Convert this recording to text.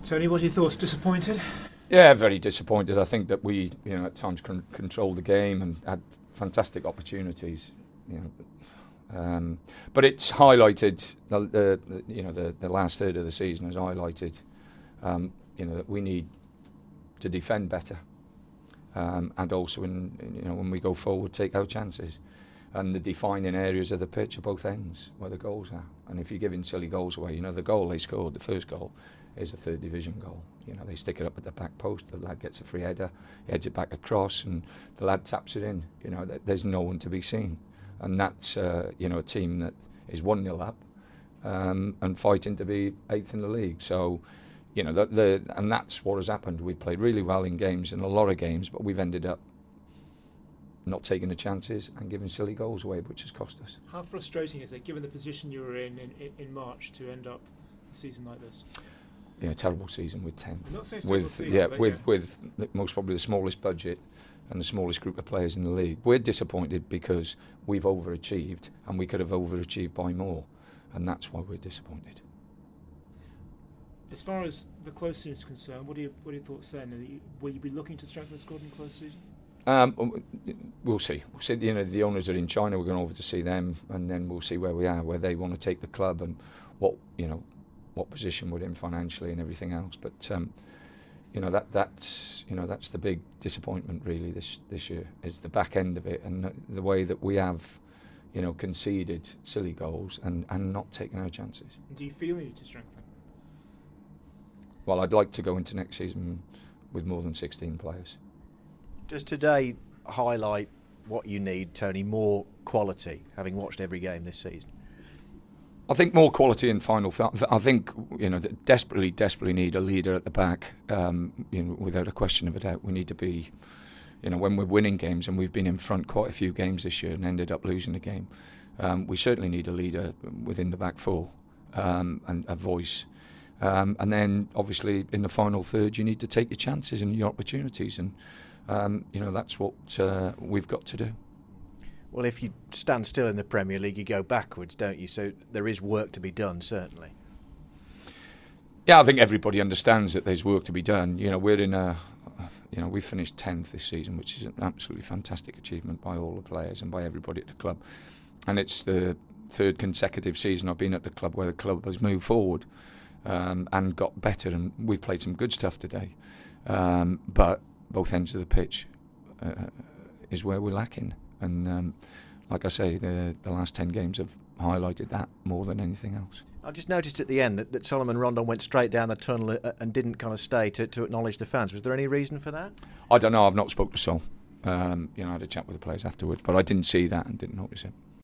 Tony, what are your thoughts? Disappointed? Yeah, very disappointed. I think that we, at times controlled the game and had fantastic opportunities. But it's highlighted the last third of the season has highlighted that we need to defend better, and also when we go forward, take our chances. And the defining areas of the pitch are both ends where the goals are. And if you're giving silly goals away, the goal they scored, the first goal, is a third division goal. They stick it up at the back post, the lad gets a free header, he heads it back across, and the lad taps it in. There's no one to be seen. And that's a team that is 1-0 up and fighting to be 8th in the league. So, and that's what has happened. We've played really well in games, in a lot of games, but we've ended up not taking the chances and giving silly goals away, which has cost us. How frustrating is it, given the position you were in March, to end up a season like this? Terrible season with 10th. I'm not saying with most probably the smallest budget and the smallest group of players in the league. We're disappointed because we've overachieved and we could have overachieved by more, and that's why we're disappointed. As far as the close season is concerned, what are your thoughts then? Will you be looking to strengthen the squad in close season? We'll see. The owners are in China. We're going over to see them, and then we'll see where we are, where they want to take the club, and what position we're in financially and everything else. But that's the big disappointment really this year, is the back end of it and the way that we have conceded silly goals and not taken our chances. And do you feel you need to strengthen? Well, I'd like to go into next season with more than 16 players. Does today highlight what you need, Tony, more quality, having watched every game this season? I think more quality in final third. I think desperately need a leader at the back. Without a question of a doubt, we need to be. When we're winning games, and we've been in front quite a few games this year and ended up losing the game, we certainly need a leader within the back four, and a voice. And then, obviously, in the final third, you need to take your chances and your opportunities, and that's what we've got to do. Well, if you stand still in the Premier League, you go backwards, don't you? So there is work to be done, certainly. Yeah, I think everybody understands that there's work to be done. We're in we finished 10th this season, which is an absolutely fantastic achievement by all the players and by everybody at the club. And it's the third consecutive season I've been at the club where the club has moved forward and got better. And we've played some good stuff today. But both ends of the pitch is where we're lacking. And like I say, the last 10 games have highlighted that more than anything else. I just noticed at the end that Solomon Rondon went straight down the tunnel and didn't kind of stay to acknowledge the fans. Was there any reason for that? I don't know. I've not spoken to Sol. I had a chat with the players afterwards, but I didn't see that and didn't notice it.